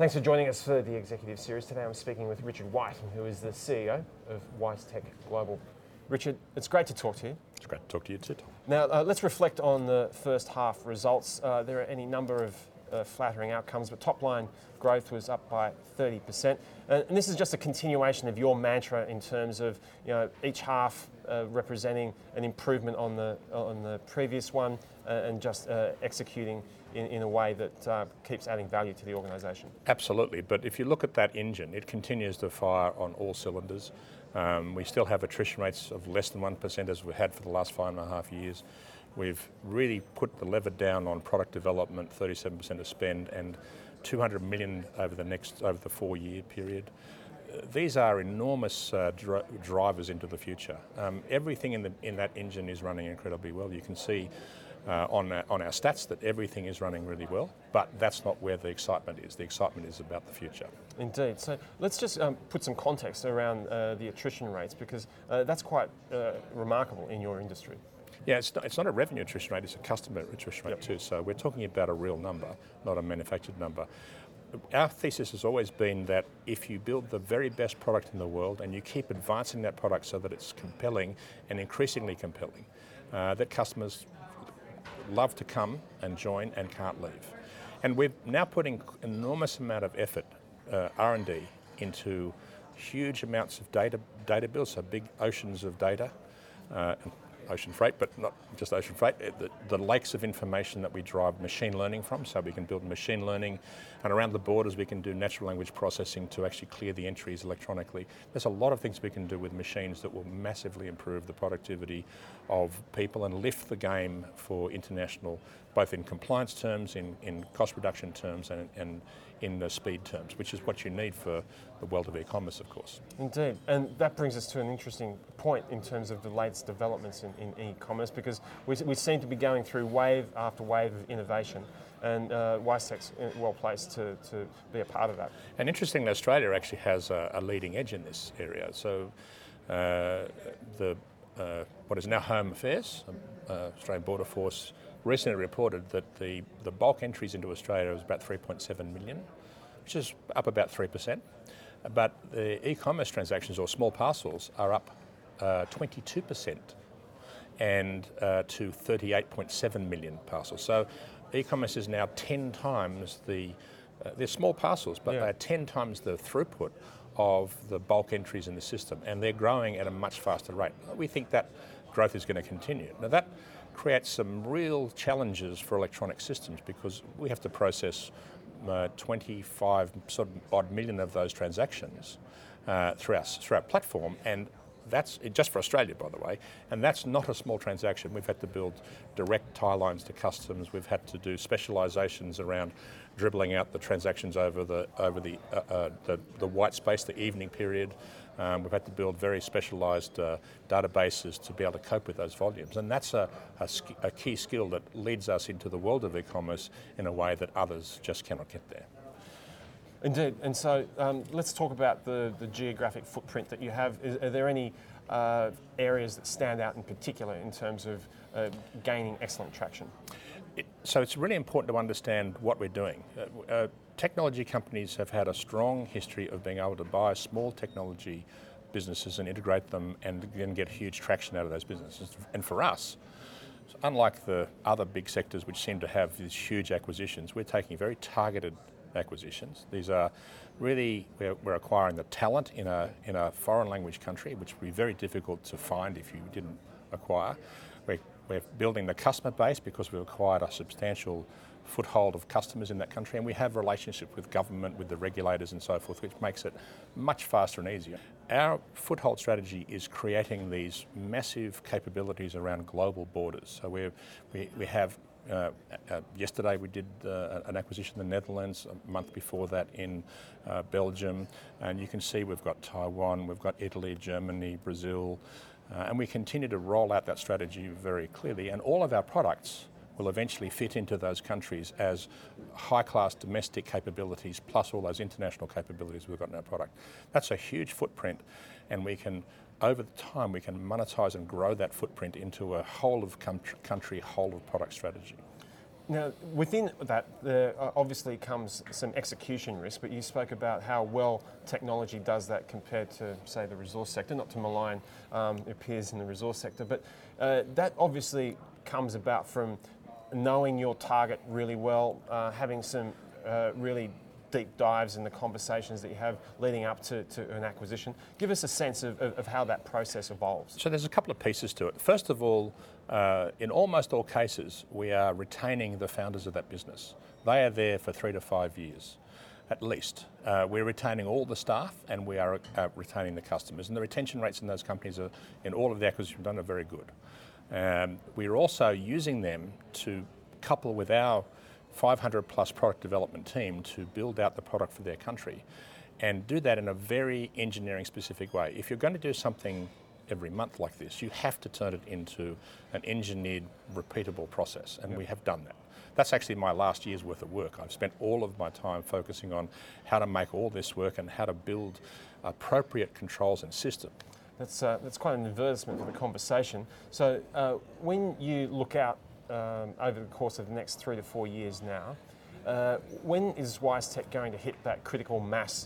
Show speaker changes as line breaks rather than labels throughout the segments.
Thanks for joining us for the Executive Series. Today I'm speaking with Richard White, who is the CEO of WiseTech Global. Richard, it's great to talk to you.
It's great to talk to you too, Tom.
Now, let's reflect on the first half results. There are any number of flattering outcomes, but top line growth was up by 30%. And this is just a continuation of your mantra in terms of each half representing an improvement on the previous one and just executing in a way that keeps adding value to the organisation.
Absolutely, but if you look at that engine, it continues to fire on all cylinders. We still have attrition rates of less than 1% as we've had for the last 5.5 years. We've really put the lever down on product development, 37% of spend, and 200 million over the 4-year period. These are enormous drivers into the future. Everything in that engine is running incredibly well. You can see on our stats that everything is running really well, but that's not where the excitement is. The excitement is about the future.
Indeed. So let's just put some context around the attrition rates, because that's quite remarkable in your industry.
Yeah, it's not a revenue attrition rate, it's a customer attrition rate too. So we're talking about a real number, not a manufactured number. Our thesis has always been that if you build the very best product in the world and you keep advancing that product so that it's compelling and increasingly compelling, that customers love to come and join and can't leave. And we're now putting enormous amount of effort, R&D, into huge amounts of data builds, so big oceans of data, ocean freight, but not just ocean freight, the lakes of information that we drive machine learning from, so we can build machine learning, and around the borders we can do natural language processing to actually clear the entries electronically. There's a lot of things we can do with machines that will massively improve the productivity of people and lift the game for international, both in compliance terms, in cost reduction terms, and in the speed terms, which is what you need for the world of e-commerce, of course.
Indeed, and that brings us to an interesting point in terms of the latest developments in e-commerce, because we seem to be going through wave after wave of innovation, and WiseTech's well placed to be a part of that.
And interestingly, Australia actually has a leading edge in this area. So what is now Home Affairs, Australian Border Force, recently reported that the bulk entries into Australia was about 3.7 million, which is up about 3%. But the e-commerce transactions, or small parcels, are up 22% and to 38.7 million parcels. So e-commerce is now 10 times they're small parcels, but they're 10 times the throughput of the bulk entries in the system, and they're growing at a much faster rate. We think that growth is going to continue. Now that creates some real challenges for electronic systems, because we have to process 25 sort of odd million of those transactions through our platform, and that's just for Australia, by the way, and that's not a small transaction. We've had to build direct tie lines to customs. We've had to do specializations around dribbling out the transactions over the white space, the evening period. We've had to build very specialised databases to be able to cope with those volumes, and that's a key skill that leads us into the world of e-commerce in a way that others just cannot get there.
Indeed, and so let's talk about the geographic footprint that you have. Are there any areas that stand out in particular in terms of gaining excellent traction?
So it's really important to understand what we're doing. Technology companies have had a strong history of being able to buy small technology businesses and integrate them and then get huge traction out of those businesses. And for us, unlike the other big sectors which seem to have these huge acquisitions, we're taking very targeted acquisitions. These are really, we're acquiring the talent in a foreign language country, which would be very difficult to find if you didn't acquire. We're building the customer base because we've acquired a substantial foothold of customers in that country, and we have relationships with government, with the regulators and so forth, which makes it much faster and easier. Our foothold strategy is creating these massive capabilities around global borders. So we have yesterday we did an acquisition in the Netherlands, a month before that in Belgium, and you can see we've got Taiwan, we've got Italy, Germany, Brazil, and we continue to roll out that strategy very clearly, and all of our products will eventually fit into those countries as high-class domestic capabilities plus all those international capabilities we've got in our product. That's a huge footprint, and we can, over time, we can monetize and grow that footprint into a whole of country, whole of product strategy.
Now, within that, there obviously comes some execution risk, but you spoke about how well technology does that compared to, say, the resource sector, not to malign your peers in the resource sector, but that obviously comes about from knowing your target really well, having some really deep dives in the conversations that you have leading up to an acquisition. Give us a sense of how that process evolves.
So there's a couple of pieces to it. First of all, in almost all cases, we are retaining the founders of that business. They are there for 3 to 5 years, at least. We're retaining all the staff and we are retaining the customers. And the retention rates in those companies in all of the acquisitions we've done are very good. We're also using them to couple with our 500 plus product development team to build out the product for their country and do that in a very engineering specific way. If you're going to do something every month like this, you have to turn it into an engineered, repeatable process, and we have done that. That's actually my last year's worth of work. I've spent all of my time focusing on how to make all this work and how to build appropriate controls and systems.
That's quite an advertisement for the conversation. So when you look out over the course of the next 3 to 4 years now, when is WiseTech going to hit that critical mass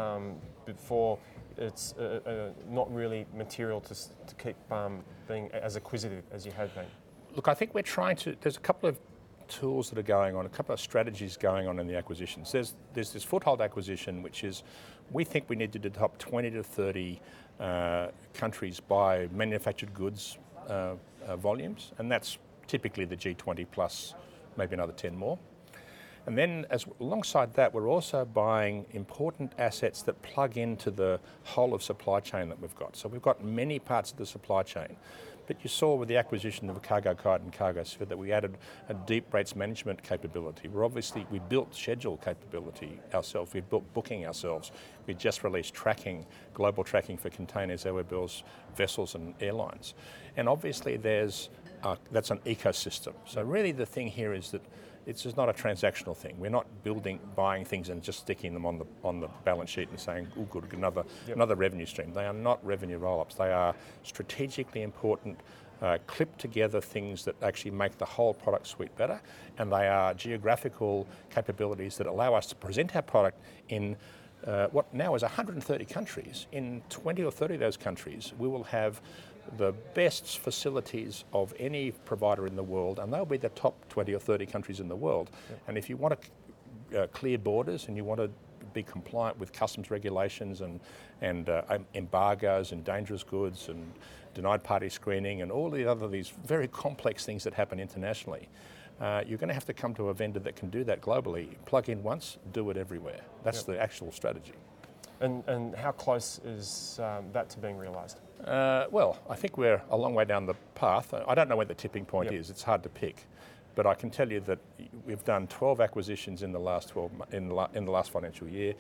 before it's not really material to keep being as acquisitive as you have been?
Look, I think we're trying to, there's a couple of tools that are going on, a couple of strategies going on in the acquisitions. There's this foothold acquisition, which is, we think we need to do the top 20 to 30 countries by manufactured goods volumes, and that's typically the G20 plus maybe another 10 more. And then alongside that, we're also buying important assets that plug into the whole of supply chain that we've got. So we've got many parts of the supply chain. But you saw with the acquisition of CargoKite and CargoSphere that we added a deep rates management capability. We built schedule capability ourselves, we built booking ourselves. We just released tracking, global tracking for containers, airway bills, vessels and airlines. And obviously that's an ecosystem. So really the thing here is that it's just not a transactional thing. We're not buying things and just sticking them on the balance sheet and saying, oh good, another revenue stream. They are not revenue roll-ups. They are strategically important, clipped together things that actually make the whole product suite better, and they are geographical capabilities that allow us to present our product in what now is 130 countries. In 20 or 30 of those countries, we will have the best facilities of any provider in the world, and they'll be the top 20 or 30 countries in the world. Yep. And if you want to clear borders and you want to be compliant with customs regulations and embargoes and dangerous goods and denied party screening and all these very complex things that happen internationally, you're going to have to come to a vendor that can do that globally. Plug in once, do it everywhere. That's the actual strategy.
And how close is that to being realised?
Well, I think we're a long way down the path. I don't know where the tipping point is. It's hard to pick, but I can tell you that we've done 12 acquisitions in the last in the last financial year,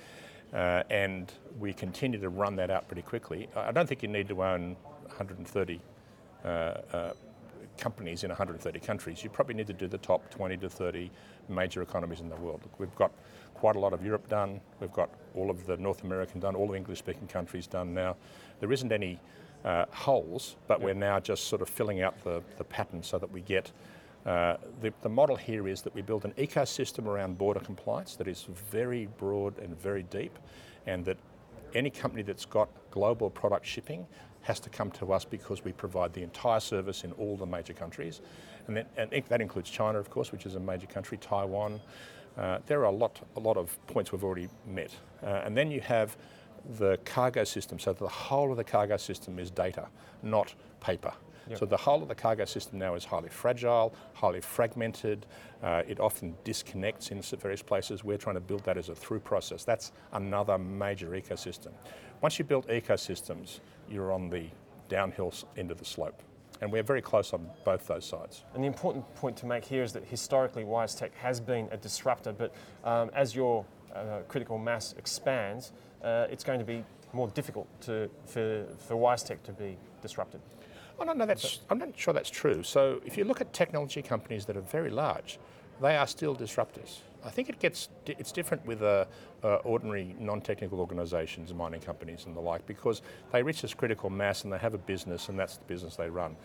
and we continue to run that out pretty quickly. I don't think you need to own 130 companies in 130 countries. You probably need to do the top 20 to 30 major economies in the world. Look, we've got quite a lot of Europe done. We've got all of the North American done, all the English-speaking countries done now. There isn't any holes, but we're now just sort of filling out the pattern so that we get, the model here is that we build an ecosystem around border compliance that is very broad and very deep, and that any company that's got global product shipping has to come to us because we provide the entire service in all the major countries. And that includes China, of course, which is a major country, Taiwan. There are a lot of points we've already met. And then you have the cargo system. So the whole of the cargo system is data, not paper. Yep. So the whole of the cargo system now is highly fragile, highly fragmented. It often disconnects in various places. We're trying to build that as a through process. That's another major ecosystem. Once you build ecosystems, you're on the downhill end of the slope. And we're very close on both those sides.
And the important point to make here is that historically WiseTech has been a disruptor, but as your critical mass expands, it's going to be more difficult for WiseTech to be disrupted.
Oh, no, I'm not sure that's true. So if you look at technology companies that are very large, they are still disruptors. I think it's different with ordinary non-technical organisations, mining companies and the like, because they reach this critical mass and they have a business and that's the business they run.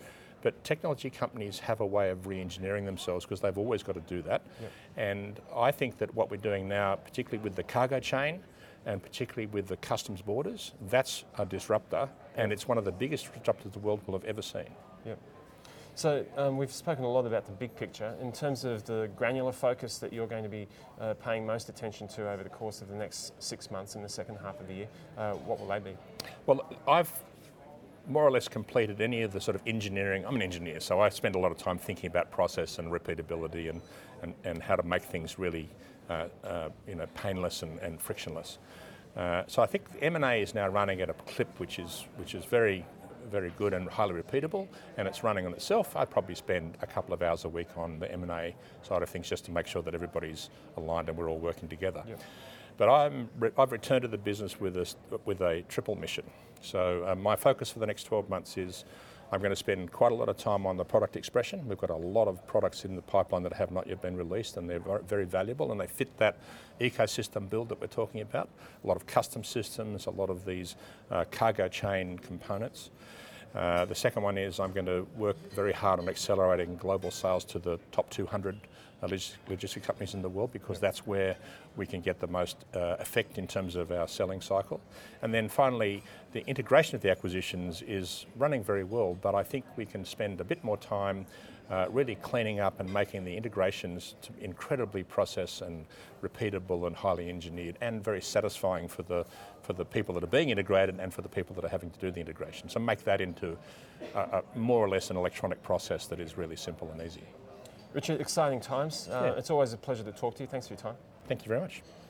But technology companies have a way of re-engineering themselves because they've always got to do that.
Yep.
And I think that what we're doing now, particularly with the cargo chain and particularly with the customs borders, that's a disruptor, and it's one of the biggest disruptors the world will have ever seen.
Yep. So we've spoken a lot about the big picture. In terms of the granular focus that you're going to be paying most attention to over the course of the next 6 months in the second half of the year, what will they be?
Well, I've more or less completed any of the sort of engineering. I'm an engineer, so I spend a lot of time thinking about process and repeatability and how to make things really painless and frictionless. So I think M&A is now running at a clip which is very, very good and highly repeatable, and it's running on itself. I'd probably spend a couple of hours a week on the M&A side of things just to make sure that everybody's aligned and we're all working together. Yep. But I've returned to the business with a triple mission. So my focus for the next 12 months is I'm going to spend quite a lot of time on the product expression. We've got a lot of products in the pipeline that have not yet been released, and they're very valuable, and they fit that ecosystem build that we're talking about. A lot of custom systems, a lot of these cargo chain components. The second one is I'm going to work very hard on accelerating global sales to the top 200 logistics companies in the world, because that's where we can get the most effect in terms of our selling cycle. And then finally, the integration of the acquisitions is running very well, but I think we can spend a bit more time really cleaning up and making the integrations to incredibly process and repeatable and highly engineered and very satisfying for the people that are being integrated and for the people that are having to do the integration. So make that into more or less an electronic process that is really simple and easy.
Richard, exciting times. It's always a pleasure to talk to you. Thanks for your time.
Thank you very much.